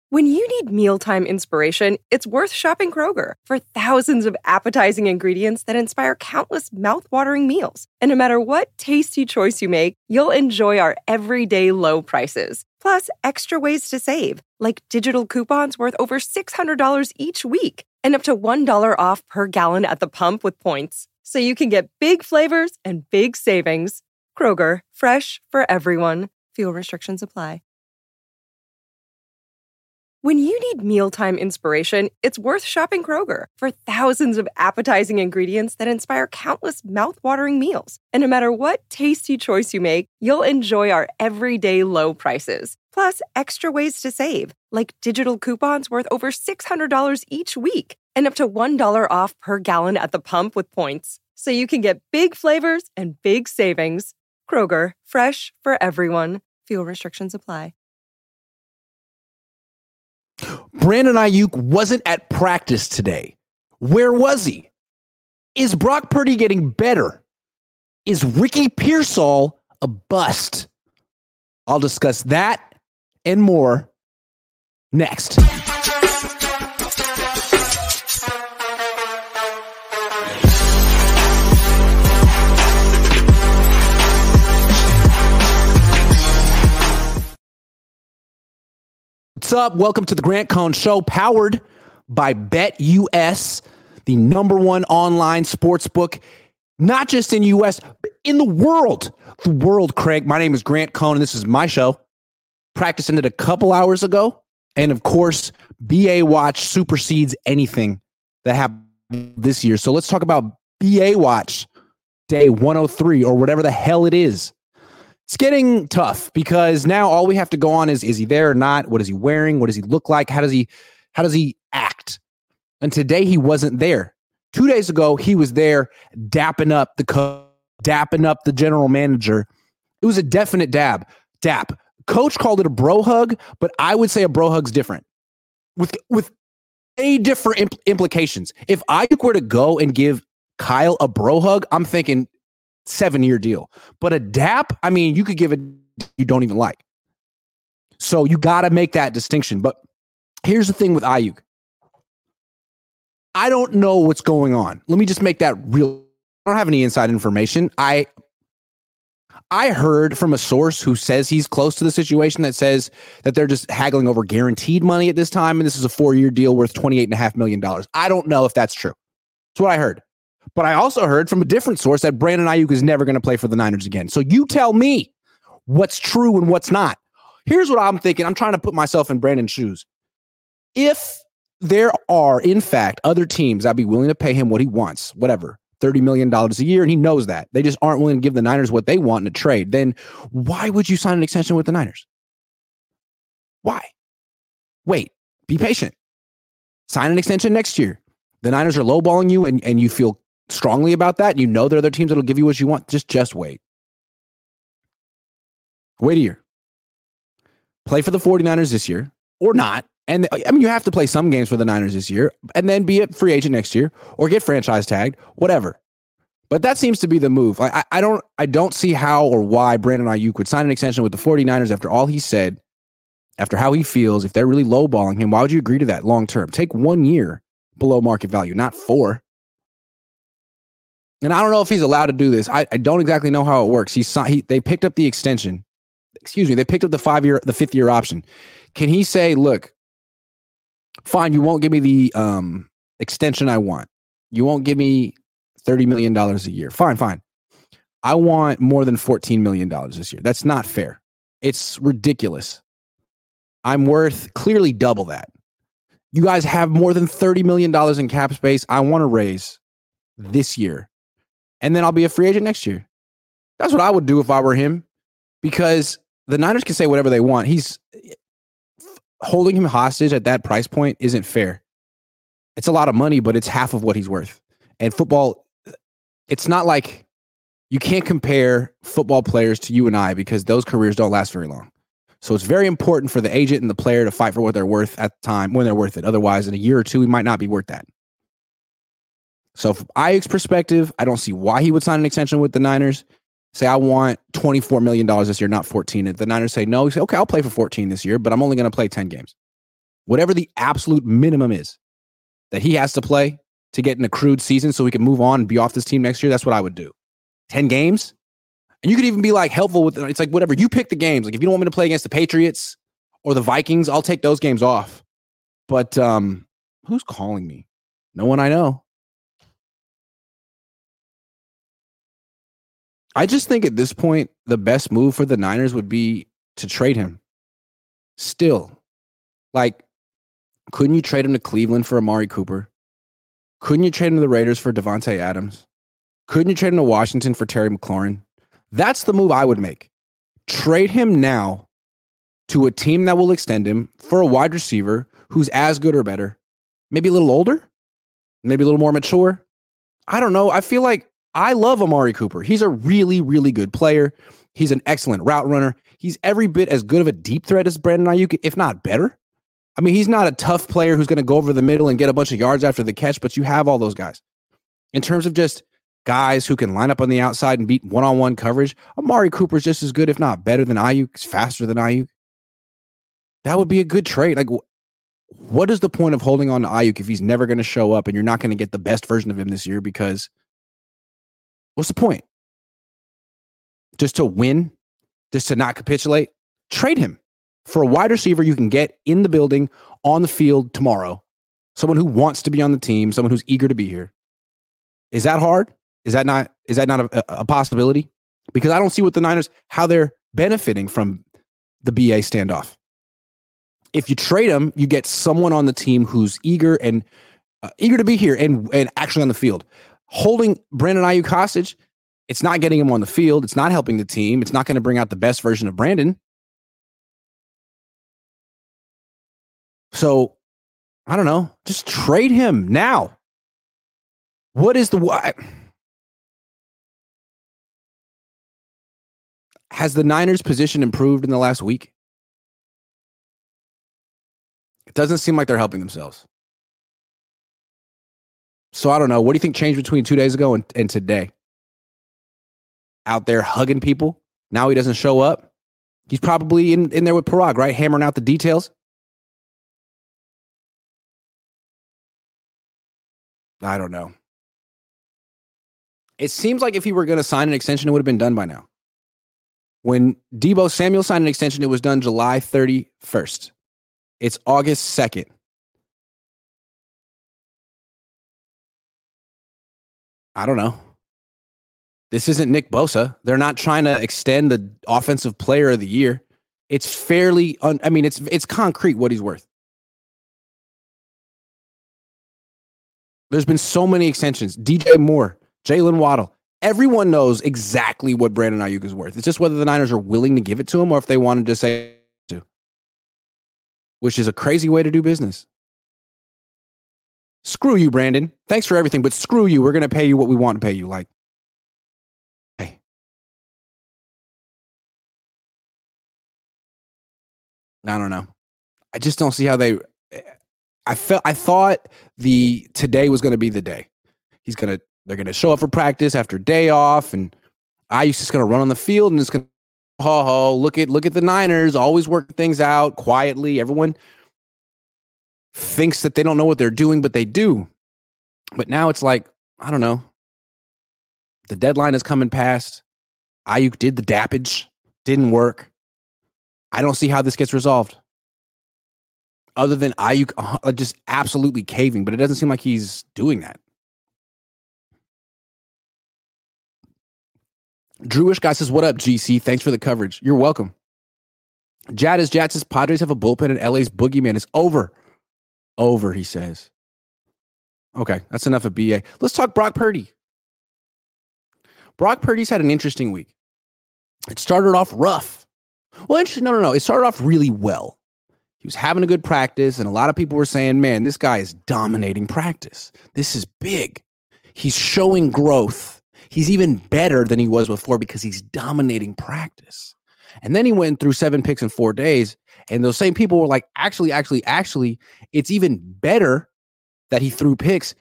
When you need mealtime inspiration, it's worth shopping Kroger for thousands of appetizing ingredients that inspire countless mouth-watering meals. And no matter what tasty choice you make, you'll enjoy our everyday low prices. Plus, extra ways to save, like digital coupons worth over $600 each week and up to $1 off per gallon at the pump with points. So you can get big flavors and big savings. Kroger, fresh for everyone. Fuel restrictions apply. When you need mealtime inspiration, it's worth shopping Kroger for thousands of appetizing ingredients that inspire countless mouth-watering meals. And no matter what tasty choice you make, you'll enjoy our everyday low prices. Plus, extra ways to save, like digital coupons worth over $600 each week and up to $1 off per gallon at the pump with points. So you can get big flavors and big savings. Kroger, fresh for everyone. Fuel restrictions apply. Brandon Ayuk wasn't at practice today. Where was he? Is Brock Purdy getting better? Is Ricky Pearsall a bust? I'll discuss that and more next. What's up? Welcome to the Grant Cohn Show, powered by BetUS, the #1 online sportsbook, not just in U.S., but in the world. The world, Craig. My name is Grant Cohn, and this is my show. Practicing it a couple hours ago, and of course, BA Watch supersedes anything that happened this year. So let's talk about BA Watch Day 103, or whatever the hell it is. It's getting tough because now all we have to go on is he there or not? What is he wearing? What does he look like? How does he act? And today he wasn't there. 2 days ago, he was there dapping up the general manager. It was a definite dap. Coach called it a bro hug, but I would say a bro hug's different with a different implications. If Ayuk were to go and give Kyle a bro hug, I'm thinking 7-year deal. But a dap, I mean, you could give it you don't even like. So you got to make that distinction. But here's the thing with Ayuk. I don't know what's going on. Let me just make that real. I don't have any inside information. I heard from a source who says he's close to the situation, that says that they're just haggling over guaranteed money at this time, and this is a 4-year deal worth $28.5 million. I don't know if that's true. That's what I heard. But I also heard from a different source that Brandon Ayuk is never going to play for the Niners again. So you tell me what's true and what's not. Here's what I'm thinking. I'm trying to put myself in Brandon's shoes. If there are, in fact, other teams that'd be willing to pay him what he wants, whatever, $30 million a year, and he knows that, they just aren't willing to give the Niners what they want in a trade, then why would you sign an extension with the Niners? Why? Wait, be patient. Sign an extension next year. The Niners are lowballing you and you feel strongly about that. You know there are other teams that'll give you what you want. Just wait. Wait a year. Play for the 49ers this year or not. And I mean, you have to play some games for the Niners this year and then be a free agent next year or get franchise tagged, whatever. But that seems to be the move. I don't see how or why Brandon Ayuk would sign an extension with the 49ers after all he said, after how he feels. If they're really lowballing him, why would you agree to that long term? Take 1 year below market value, not 4. And I don't know if he's allowed to do this. I don't exactly know how it works. They picked up the extension. They picked up the 5th-year option. Can he say, look, fine, you won't give me the extension I want. You won't give me $30 million a year. Fine. I want more than $14 million this year. That's not fair. It's ridiculous. I'm worth clearly double that. You guys have more than $30 million in cap space. I want to raise this year. And then I'll be a free agent next year. That's what I would do if I were him, because the Niners can say whatever they want. He's holding him hostage at that price point isn't fair. It's a lot of money, but it's half of what he's worth. And football, it's not like you can't compare football players to you and I, because those careers don't last very long. So it's very important for the agent and the player to fight for what they're worth at the time when they're worth it. Otherwise, in a year or two, he might not be worth that. So from Ayuk's perspective, I don't see why he would sign an extension with the Niners. Say, I want $24 million this year, not 14. If the Niners say no, he say, okay, I'll play for 14 this year, but I'm only going to play 10 games. whatever the absolute minimum is that he has to play to get an accrued season so we can move on and be off this team next year, that's what I would do. 10 games? And you could even be like helpful with it's like whatever. You pick the games. Like if you don't want me to play against the Patriots or the Vikings, I'll take those games off. But who's calling me? No one I know. I just think at this point, the best move for the Niners would be to trade him. Still. Like, couldn't you trade him to Cleveland for Amari Cooper? Couldn't you trade him to the Raiders for Devontae Adams? Couldn't you trade him to Washington for Terry McLaurin? That's the move I would make. Trade him now to a team that will extend him for a wide receiver who's as good or better. Maybe a little older? Maybe a little more mature? I don't know. I feel like I love Amari Cooper. He's a really, really good player. He's an excellent route runner. He's every bit as good of a deep threat as Brandon Ayuk, if not better. I mean, he's not a tough player who's going to go over the middle and get a bunch of yards after the catch, but you have all those guys. In terms of just guys who can line up on the outside and beat one-on-one coverage, Amari Cooper's just as good, if not better than Ayuk. He's faster than Ayuk. That would be a good trade. Like, what is the point of holding on to Ayuk if he's never going to show up and you're not going to get the best version of him this year? Because what's the point? Just to win? Just to not capitulate? Trade him for a wide receiver you can get in the building, on the field tomorrow. Someone who wants to be on the team, someone who's eager to be here. Is that hard? Is that not a possibility? Because I don't see what the Niners, how they're benefiting from the BA standoff. If you trade him, you get someone on the team who's eager to be here and actually on the field. Holding Brandon Ayuk hostage, it's not getting him on the field. It's not helping the team. It's not going to bring out the best version of Brandon. So, I don't know. Just trade him now. What is the why? Has the Niners' position improved in the last week? It doesn't seem like they're helping themselves. So I don't know. What do you think changed between 2 days ago and today? Out there hugging people. Now he doesn't show up. He's probably in there with Parag, right? Hammering out the details. I don't know. It seems like if he were going to sign an extension, it would have been done by now. When Deebo Samuel signed an extension, it was done July 31st. It's August 2nd. I don't know. This isn't Nick Bosa. They're not trying to extend the offensive player of the year. It's fairly, it's concrete what he's worth. There's been so many extensions. DJ Moore, Jalen Waddle. Everyone knows exactly what Brandon Ayuk is worth. It's just whether the Niners are willing to give it to him or if they wanted to say to. Which is a crazy way to do business. Screw you, Brandon. Thanks for everything, but screw you. We're going to pay you what we want to pay you. Like, hey. I don't know. I just don't see how they... I thought today was going to be the day. They're going to show up for practice after day off, and Ayuk's just going to run on the field and it's going to look at the Niners always working things out quietly. Everyone thinks that they don't know what they're doing, but they do. But now it's like, I don't know. The deadline is coming past. Ayuk did the dappage, didn't work. I don't see how this gets resolved. Other than Ayuk just absolutely caving, but it doesn't seem like he's doing that. Drewish guy says, what up, GC? Thanks for the coverage. You're welcome. Jad says, Padres have a bullpen and LA's boogeyman is over. Over, he says. Okay, that's enough of BA. Let's talk Brock Purdy. Brock Purdy's had an interesting week. It started off rough. Well, actually, no. It started off really well. He was having a good practice, and a lot of people were saying, man, this guy is dominating practice. This is big. He's showing growth. He's even better than he was before because he's dominating practice. And then he went through 7 picks in 4 days, and those same people were like, actually, it's even better that he threw picks.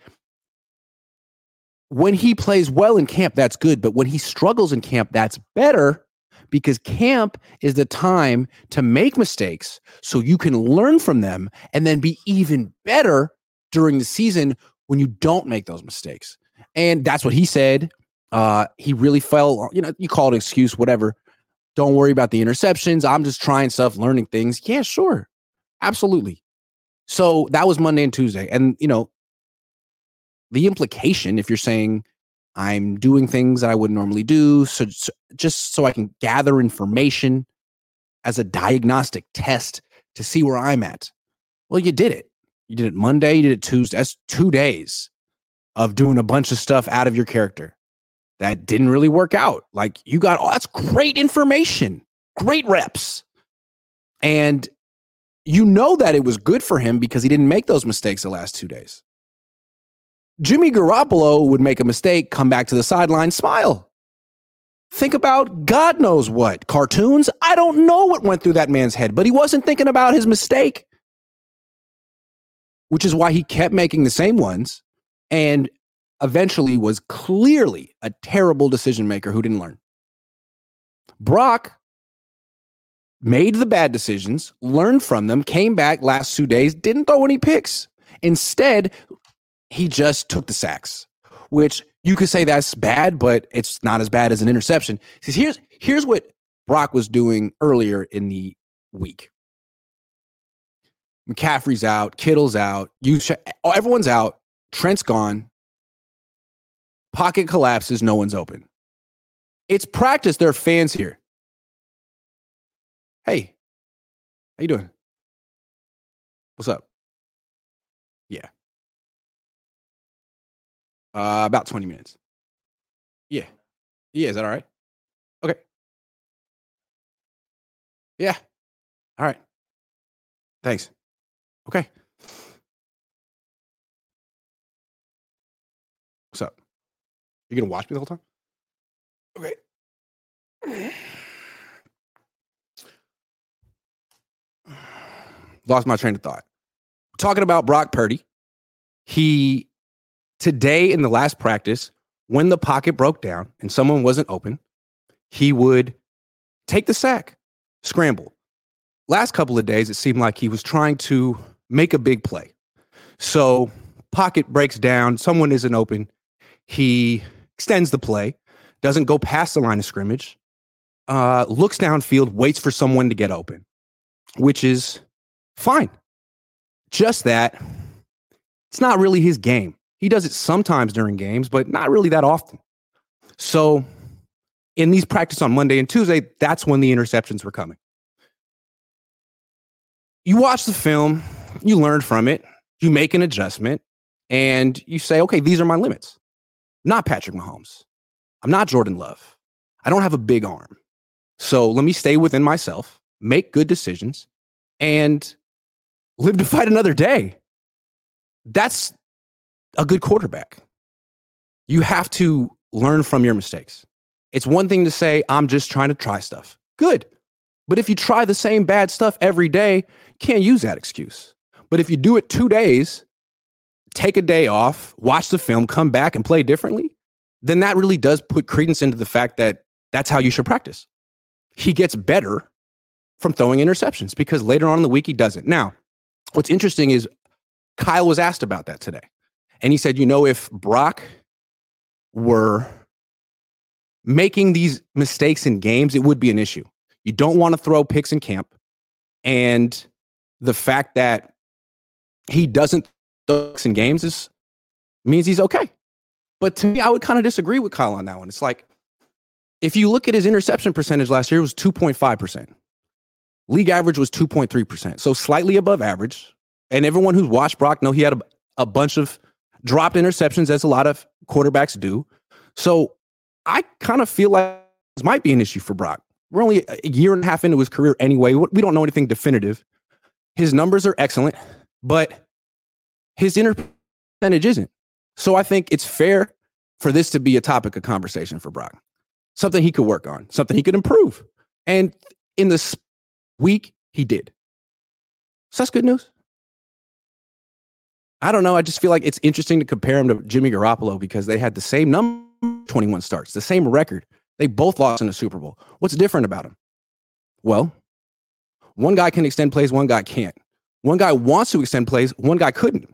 When he plays well in camp, that's good. But when he struggles in camp, that's better because camp is the time to make mistakes so you can learn from them and then be even better during the season when you don't make those mistakes. And that's what he said. He really fell, you call it an excuse, whatever. Don't worry about the interceptions. I'm just trying stuff, learning things. Yeah, sure. Absolutely. So that was Monday and Tuesday. And, the implication, if you're saying I'm doing things that I wouldn't normally do, so just so I can gather information as a diagnostic test to see where I'm at. Well, you did it. You did it Monday, you did it Tuesday. That's 2 days of doing a bunch of stuff out of your character that didn't really work out. Like you got, that's great information, great reps. And you know that it was good for him because he didn't make those mistakes the last 2 days. Jimmy Garoppolo would make a mistake, come back to the sideline, smile. Think about God knows what. Cartoons? I don't know what went through that man's head, but he wasn't thinking about his mistake, which is why he kept making the same ones and eventually was clearly a terrible decision maker who didn't learn. Brock made the bad decisions, learned from them, came back last 2 days, didn't throw any picks. Instead, he just took the sacks, which you could say that's bad, but it's not as bad as an interception. Here's what Brock was doing earlier in the week. McCaffrey's out, Kittle's out, everyone's out, Trent's gone, pocket collapses, no one's open. It's practice, there are fans here. Hey, how you doing? What's up? Yeah. About 20 minutes. Yeah. Yeah, is that all right? Okay. Yeah. All right. Thanks. Okay. What's up? You gonna watch me the whole time? Okay. Lost my train of thought. Talking about Brock Purdy. Today in the last practice, when the pocket broke down and someone wasn't open, he would take the sack, scramble. Last couple of days, it seemed like he was trying to make a big play. So pocket breaks down, someone isn't open. He extends the play, doesn't go past the line of scrimmage, looks downfield, waits for someone to get open, which is fine. Just that it's not really his game. He does it sometimes during games, but not really that often. So in these practice on Monday and Tuesday, that's when the interceptions were coming. You watch the film, you learn from it, you make an adjustment, and you say, okay, these are my limits. I'm not Patrick Mahomes. I'm not Jordan Love. I don't have a big arm. So let me stay within myself, make good decisions, and live to fight another day. That's a good quarterback. You have to learn from your mistakes. It's one thing to say, I'm just trying to try stuff. Good. But if you try the same bad stuff every day, you can't use that excuse. But if you do it 2 days, take a day off, watch the film, come back and play differently, then that really does put credence into the fact that that's how you should practice. He gets better from throwing interceptions because later on in the week, he doesn't. Now, what's interesting is Kyle was asked about that today. And he said, if Brock were making these mistakes in games, it would be an issue. You don't want to throw picks in camp. And the fact that he doesn't throw picks in games means he's okay. But to me, I would kind of disagree with Kyle on that one. It's like, if you look at his interception percentage last year, it was 2.5%. League average was 2.3%. So slightly above average. And everyone who's watched Brock know he had a bunch of dropped interceptions, as a lot of quarterbacks do. So I kind of feel like this might be an issue for Brock. We're only a year and a half into his career anyway. We don't know anything definitive. His numbers are excellent, but his percentage isn't. So I think it's fair for this to be a topic of conversation for Brock. Something he could work on, something he could improve. And in this week, he did. So that's good news. I don't know. I just feel like it's interesting to compare him to Jimmy Garoppolo because they had the same number, 21 starts, the same record. They both lost in the Super Bowl. What's different about them? Well, one guy can extend plays, one guy can't. One guy wants to extend plays, one guy couldn't.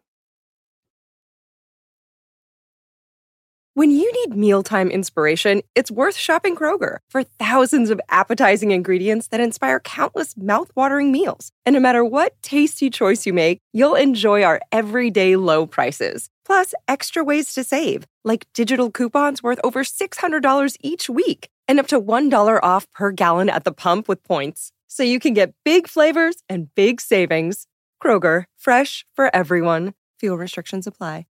When you need mealtime inspiration, it's worth shopping Kroger for thousands of appetizing ingredients that inspire countless mouth-watering meals. And no matter what tasty choice you make, you'll enjoy our everyday low prices. Plus, extra ways to save, like digital coupons worth over $600 each week and up to $1 off per gallon at the pump with points. So you can get big flavors and big savings. Kroger, fresh for everyone. Fuel restrictions apply.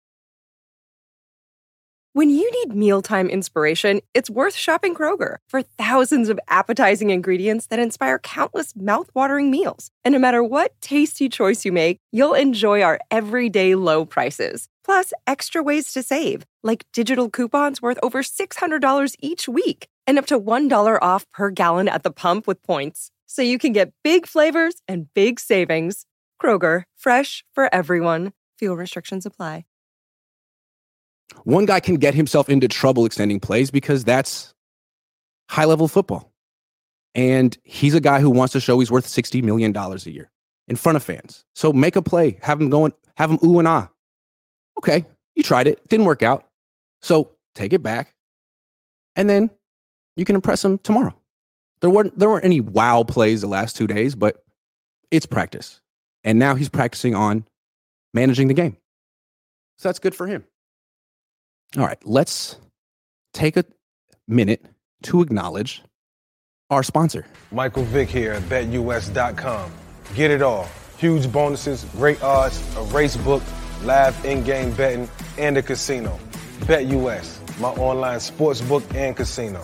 When you need mealtime inspiration, it's worth shopping Kroger for thousands of appetizing ingredients that inspire countless mouth-watering meals. And no matter what tasty choice you make, you'll enjoy our everyday low prices. Plus, extra ways to save, like digital coupons worth over $600 each week and up to $1 off per gallon at the pump with points. So you can get big flavors and big savings. Kroger, fresh for everyone. Fuel restrictions apply. One guy can get himself into trouble extending plays because that's high-level football. And he's a guy who wants to show he's worth $60 million a year in front of fans. So make a play, have him ooh and ah. Okay, you tried it, didn't work out. So take it back, and then you can impress him tomorrow. There weren't any wow plays the last 2 days, but it's practice. And now he's practicing on managing the game. So that's good for him. All right, let's take a minute to acknowledge our sponsor. Michael Vick here at BetUS.com. Get it all. Huge bonuses, great odds, a race book, live in-game betting, and a casino. BetUS, my online sports book and casino.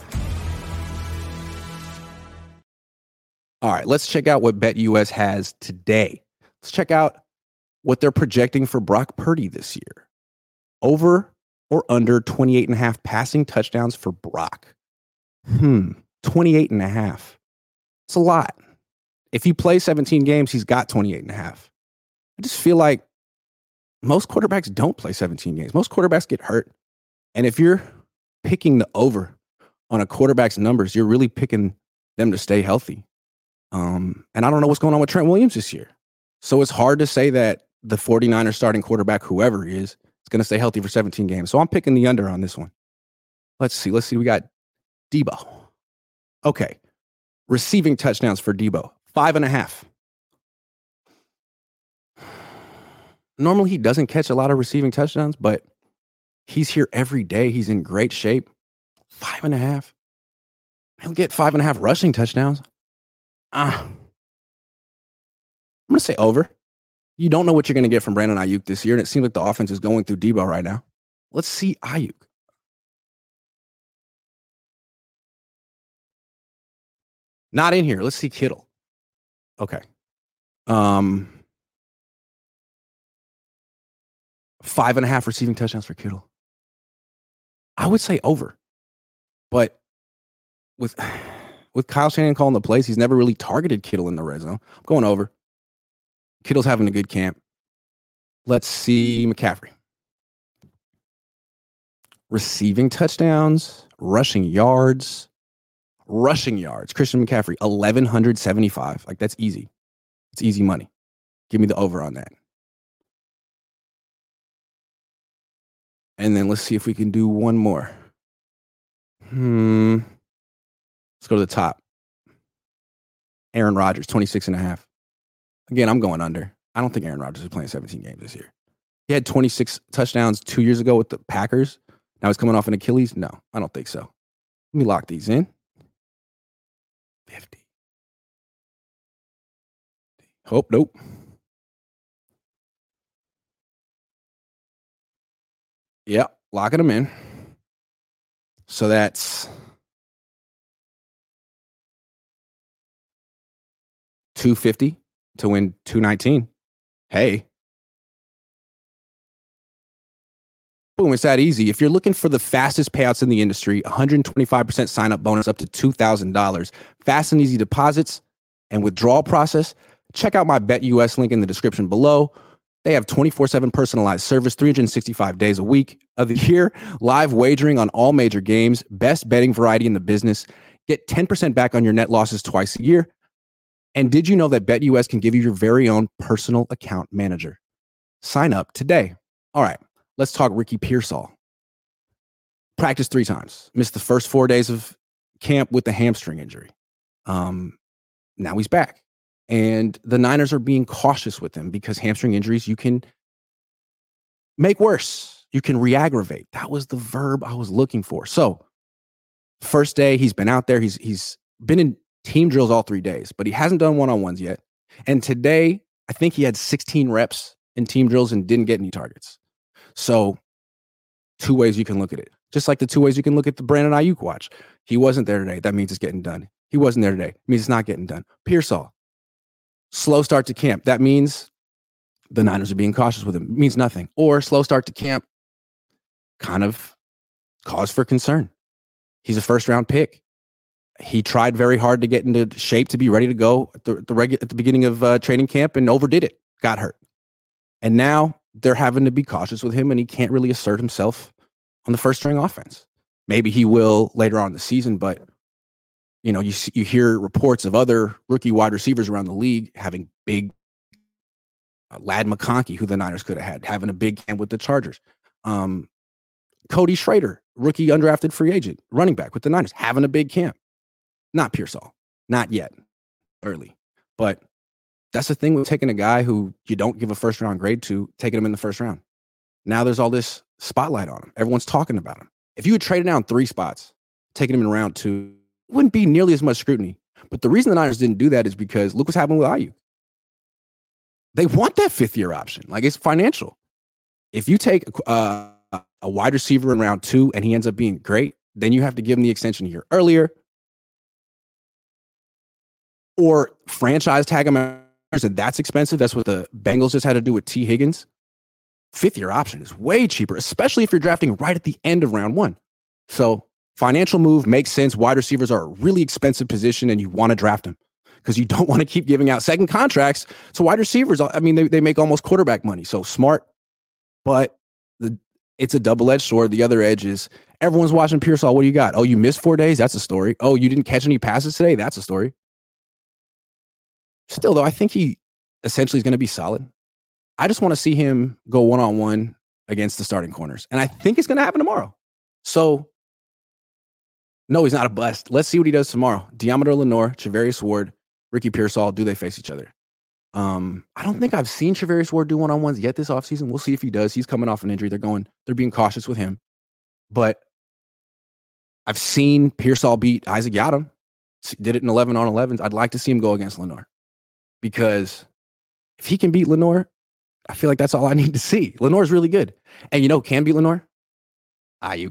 All right, let's check out what BetUS has today. Let's check out what they're projecting for Brock Purdy this year. Over or under 28.5 passing touchdowns for Brock. 28.5. It's a lot. If you play 17 games, he's got 28.5. I just feel like most quarterbacks don't play 17 games. Most quarterbacks get hurt. And if you're picking the over on a quarterback's numbers, you're really picking them to stay healthy. And I don't know what's going on with Trent Williams this year. So it's hard to say that the 49ers starting quarterback, whoever he is going to stay healthy for 17 games. So I'm picking the under on this one. Let's see. We got Debo. Okay. Receiving touchdowns for Debo. 5.5. Normally he doesn't catch a lot of receiving touchdowns, but he's here every day. He's in great shape. 5.5. He'll get 5.5 rushing touchdowns. I'm going to say over. You don't know what you're going to get from Brandon Ayuk this year, and it seems like the offense is going through Debo right now. Let's see Ayuk. Not in here. Let's see Kittle. Okay. 5.5 receiving touchdowns for Kittle. I would say over. But with Kyle Shanahan calling the plays, he's never really targeted Kittle in the red zone. I'm going over. Kittle's having a good camp. Let's see McCaffrey. Receiving touchdowns, rushing yards. Christian McCaffrey, 1,175. Like, that's easy. It's easy money. Give me the over on that. And then let's see if we can do one more. Let's go to the top. Aaron Rodgers, 26.5. Again, I'm going under. I don't think Aaron Rodgers is playing 17 games this year. He had 26 touchdowns 2 years ago with the Packers. Now he's coming off an Achilles. No, I don't think so. Let me lock these in. 50. Hope, nope. Yep, locking them in. So that's $250 to win $219. Hey. Boom, it's that easy. If you're looking for the fastest payouts in the industry, 125% sign-up bonus up to $2,000. Fast and easy deposits and withdrawal process. Check out my BetUS link in the description below. They have 24/7 personalized service, 365 days a week of the year, live wagering on all major games, best betting variety in the business. Get 10% back on your net losses twice a year. And did you know that BetUS can give you your very own personal account manager? Sign up today. All right, let's talk Ricky Pearsall. Practiced 3 times. Missed the first 4 days of camp with the hamstring injury. Now he's back. And the Niners are being cautious with him because hamstring injuries you can make worse. You can re-aggravate. That was the verb I was looking for. So first day, he's been out there. He's been in team drills all 3 days, but he hasn't done one-on-ones yet. And today, I think he had 16 reps in team drills and didn't get any targets. So 2 ways you can look at it. Just like the 2 ways you can look at the Brandon Ayuk watch. He wasn't there today. That means it's getting done. He wasn't there today. It means it's not getting done. Pearsall. Slow start to camp. That means the Niners are being cautious with him. It means nothing. Or slow start to camp, kind of cause for concern. He's a first-round pick. He tried very hard to get into shape to be ready to go at the beginning of training camp and overdid it. Got hurt. And now they're having to be cautious with him, and he can't really assert himself on the first-string offense. Maybe he will later on in the season, but you know, you hear reports of other rookie wide receivers around the league having big Lad McConkey, who the Niners could have had, having a big camp with the Chargers. Cody Schrader, rookie undrafted free agent, running back with the Niners, having a big camp. Not Pearsall. Not yet. Early. But that's the thing with taking a guy who you don't give a first-round grade to, taking him in the first round. Now there's all this spotlight on him. Everyone's talking about him. If you had traded down 3 spots, taking him in round 2, it wouldn't be nearly as much scrutiny. But the reason the Niners didn't do that is because look what's happening with Ayuk. They want that 5th-year option. Like, it's financial. If you take a wide receiver in round 2 and he ends up being great, then you have to give him the extension a year earlier or franchise tag him. And that's expensive. That's what the Bengals just had to do with T. Higgins. 5th-year option is way cheaper, especially if you're drafting right at the end of round 1. So financial move makes sense. Wide receivers are a really expensive position, and you want to draft them because you don't want to keep giving out second contracts to wide receivers. I mean, they make almost quarterback money. So smart, but it's a double-edged sword. The other edge is everyone's watching Pearsall. What do you got? Oh, you missed 4 days? That's a story. Oh, you didn't catch any passes today? That's a story. Still, though, I think he essentially is going to be solid. I just want to see him go one-on-one against the starting corners. And I think it's going to happen tomorrow. So, no, he's not a bust. Let's see what he does tomorrow. Deommodore Lenoir, Charvarius Ward, Ricky Pearsall, do they face each other? I don't think I've seen Charvarius Ward do one-on-ones yet this offseason. We'll see if he does. He's coming off an injury. They're being cautious with him. But I've seen Pearsall beat Isaac Yiadom. Did it in 11-on-11s. I'd like to see him go against Lenoir. Because if he can beat Lenoir, I feel like that's all I need to see. Lenoir's really good. And you know, can beat Lenoir? Ayuk.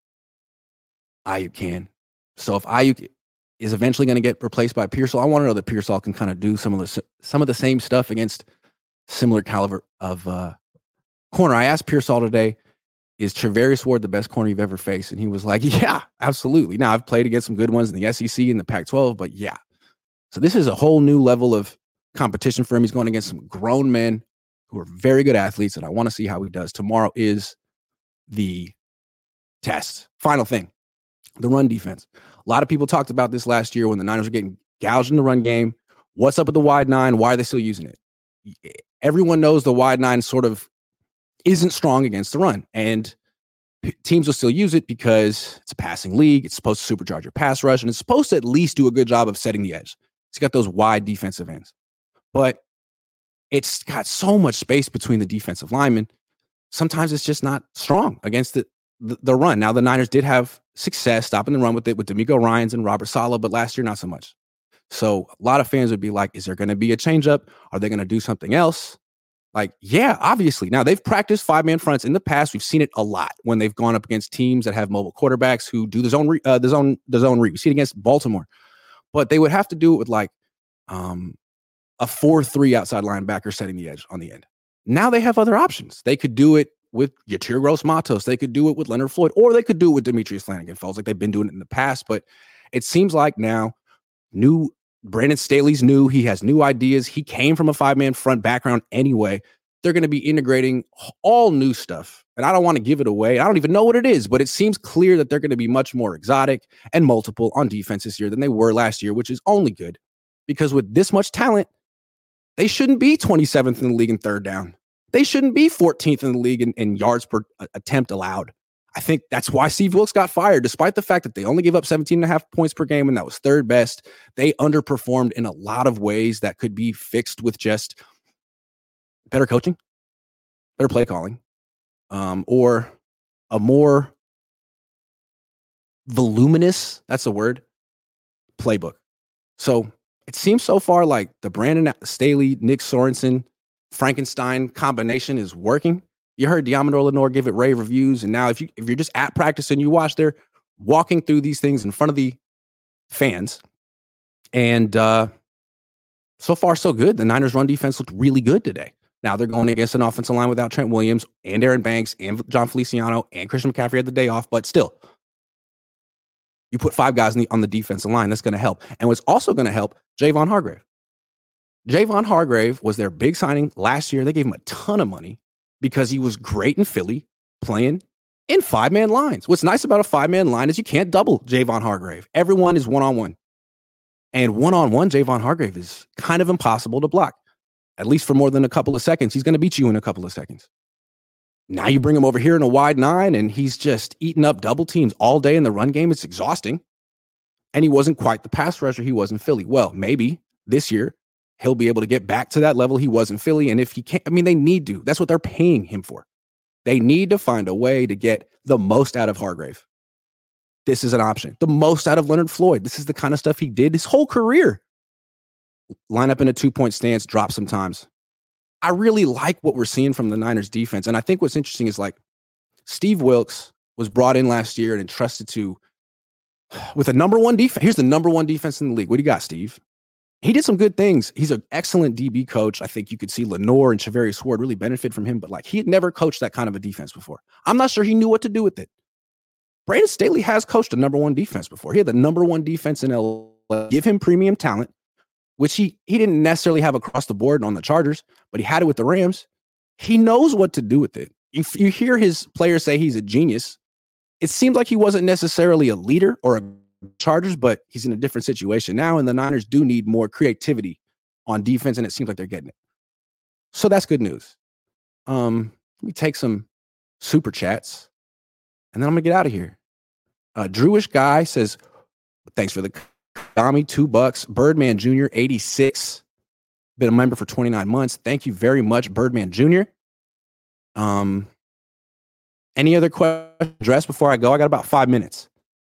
Ayuk can. So if Ayuk is eventually going to get replaced by Pearsall, I want to know that Pearsall can kind of do some of the same stuff against similar caliber of corner. I asked Pearsall today, is Charvarius Ward the best corner you've ever faced? And he was like, yeah, absolutely. Now, I've played against some good ones in the SEC and the Pac-12, but yeah. So this is a whole new level of competition for him. He's going against some grown men who are very good athletes, and I want to see how he does. Tomorrow is the test. Final thing, the run defense. A lot of people talked about this last year when the Niners were getting gouged in the run game. What's up with the wide 9? Why are they still using it? Everyone knows the wide 9 sort of isn't strong against the run, and teams will still use it because it's a passing league. It's supposed to supercharge your pass rush, and it's supposed to at least do a good job of setting the edge. It's got those wide defensive ends, but it's got so much space between the defensive linemen. Sometimes it's just not strong against the run. Now, the Niners did have success stopping the run with D'Amico Ryans and Robert Saleh, but last year, not so much. So a lot of fans would be like, is there going to be a changeup? Are they going to do something else? Like, yeah, obviously. Now, they've practiced 5-man fronts in the past. We've seen it a lot when they've gone up against teams that have mobile quarterbacks who do the zone read. We've seen it against Baltimore. But they would have to do it with like a 4-3 outside linebacker setting the edge on the end. Now they have other options. They could do it with Yatir Gross-Matos. They could do it with Leonard Floyd, or they could do it with Demetrius Flanagan-Fells like they've been doing it in the past. But it seems like now Brandon Staley's new. He has new ideas. He came from a 5-man front background anyway. they're going to be integrating all new stuff. And I don't want to give it away. I don't even know what it is, but it seems clear that they're going to be much more exotic and multiple on defense this year than they were last year, which is only good because with this much talent, they shouldn't be 27th in the league in third down. They shouldn't be 14th in the league in yards per attempt allowed. I think that's why Steve Wilks got fired, despite the fact that they only gave up 17.5 points per game, and that was third best. They underperformed in a lot of ways that could be fixed with just better coaching, better play calling, or a more voluminous, that's the word, playbook. So it seems so far like the Brandon Staley, Nick Sorensen, Frankenstein combination is working. You heard Diamondor Lenore give it rave reviews, and now if you're just at practice and you watch, they're walking through these things in front of the fans, and so far so good. The Niners' run defense looked really good today. Now they're going against an offensive line without Trent Williams and Aaron Banks and John Feliciano and Christian McCaffrey had the day off, but still, you put 5 guys on the defensive line, that's going to help. And what's also going to help, Javon Hargrave. Javon Hargrave was their big signing last year. They gave him a ton of money because he was great in Philly playing in 5-man lines. What's nice about a 5-man line is you can't double Javon Hargrave. Everyone is one-on-one. And one-on-one, Javon Hargrave is kind of impossible to block. At least for more than a couple of seconds. He's going to beat you in a couple of seconds. Now you bring him over here in a wide 9, and he's just eating up double teams all day in the run game. It's exhausting. And he wasn't quite the pass rusher he was in Philly. Well, maybe this year he'll be able to get back to that level he was in Philly. And if he can't, I mean, they need to. That's what they're paying him for. They need to find a way to get the most out of Hargrave. This is an option. The most out of Leonard Floyd. This is the kind of stuff he did his whole career. Line up in a 2-point stance, drop sometimes. I really like what we're seeing from the Niners defense. And I think what's interesting is like Steve Wilks was brought in last year and entrusted to with a number 1 defense. Here's the number 1 defense in the league. What do you got, Steve? He did some good things. He's an excellent DB coach. I think you could see Lenore and Charvarius Ward really benefit from him, but like he had never coached that kind of a defense before. I'm not sure he knew what to do with it. Brandon Staley has coached a number 1 defense before. He had the number 1 defense in LA. Give him premium talent, which he didn't necessarily have across the board on the Chargers, but he had it with the Rams. He knows what to do with it. If you hear his players say he's a genius, it seems like he wasn't necessarily a leader or a Chargers, but he's in a different situation now, and the Niners do need more creativity on defense, and it seems like they're getting it. So that's good news. Let me take some super chats, and then I'm going to get out of here. Drewish Guy says, thanks for the Dami, $2. Birdman Jr., 86. Been a member for 29 months. Thank you very much, Birdman Jr. Any other questions addressed before I go? I got about 5 minutes.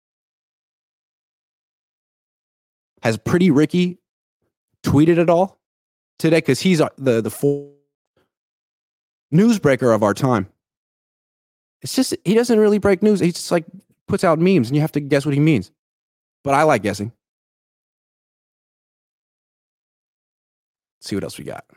Has Pretty Ricky tweeted at all today? Because he's the newsbreaker of our time. It's just, he doesn't really break news. He just like puts out memes and you have to guess what he means. But I like guessing. Let's see what else we got.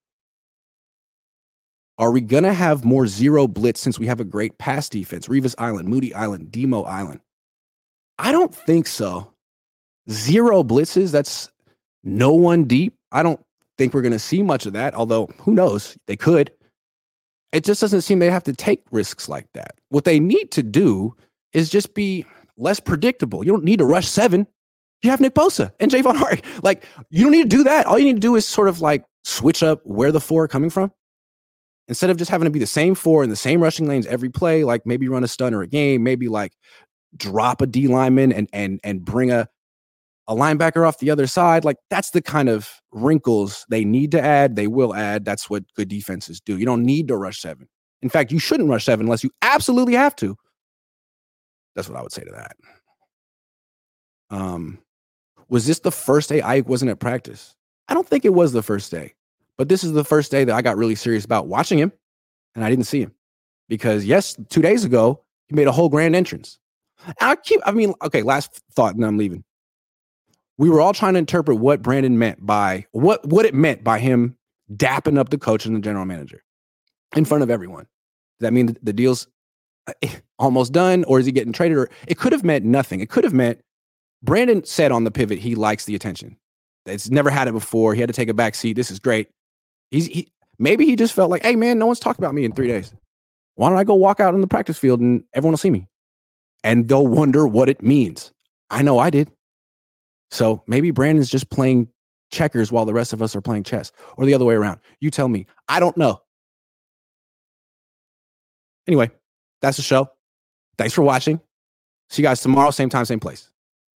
Are we going to have more zero blitz since we have a great pass defense? Revis Island, Moody Island, Demo Island. I don't think so. Zero blitzes, that's no one deep. I don't think we're going to see much of that, although who knows? They could. It just doesn't seem they have to take risks like that. What they need to do is just be less predictable. You don't need to rush 7. You have Nick Bosa and Javon Hart. Like, you don't need to do that. All you need to do is sort of like switch up where the 4 are coming from. Instead of just having to be the same 4 in the same rushing lanes every play, like maybe run a stunner a game, maybe like drop a D lineman and bring a linebacker off the other side. Like that's the kind of wrinkles they need to add. They will add. That's what good defenses do. You don't need to rush 7. In fact, you shouldn't rush 7 unless you absolutely have to. That's what I would say to that. Was this the first day Ike wasn't at practice? I don't think it was the first day, but this is the first day that I got really serious about watching him and I didn't see him because 2 days ago, he made a whole grand entrance. Last thought and I'm leaving. We were all trying to interpret what Brandon meant by what it meant by him dapping up the coach and the general manager in front of everyone. Does that mean the deal's almost done or is he getting traded? Or it could have meant nothing. It could have meant Brandon said on the pivot, he likes the attention. It's never had it before. He had to take a back seat. This is great. Maybe he just felt like, hey, man, no one's talked about me in 3 days. Why don't I go walk out in the practice field and everyone will see me? And they'll wonder what it means. I know I did. So maybe Brandon's just playing checkers while the rest of us are playing chess, or the other way around. You tell me. I don't know. Anyway, that's the show. Thanks for watching. See you guys tomorrow, same time, same place.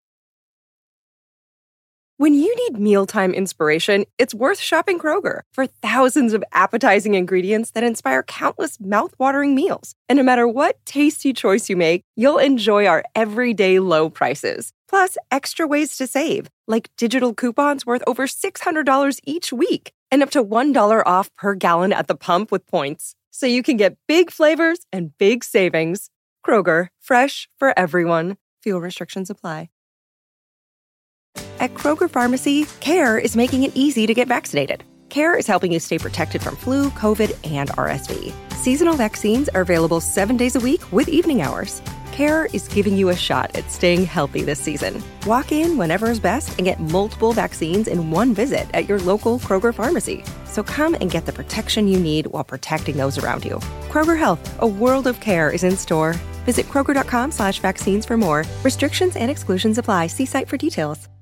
When you need mealtime inspiration, it's worth shopping Kroger for thousands of appetizing ingredients that inspire countless mouth-watering meals. And no matter what tasty choice you make, you'll enjoy our everyday low prices. Plus, extra ways to save, like digital coupons worth over $600 each week and up to $1 off per gallon at the pump with points. So you can get big flavors and big savings. Kroger, fresh for everyone. Fuel restrictions apply. At Kroger Pharmacy, CARE is making it easy to get vaccinated. CARE is helping you stay protected from flu, COVID, and RSV. Seasonal vaccines are available 7 days a week with evening hours. CARE is giving you a shot at staying healthy this season. Walk in whenever is best and get multiple vaccines in one visit at your local Kroger Pharmacy. So come and get the protection you need while protecting those around you. Kroger Health, a world of care, is in store. Visit Kroger.com/vaccines for more. Restrictions and exclusions apply. See site for details.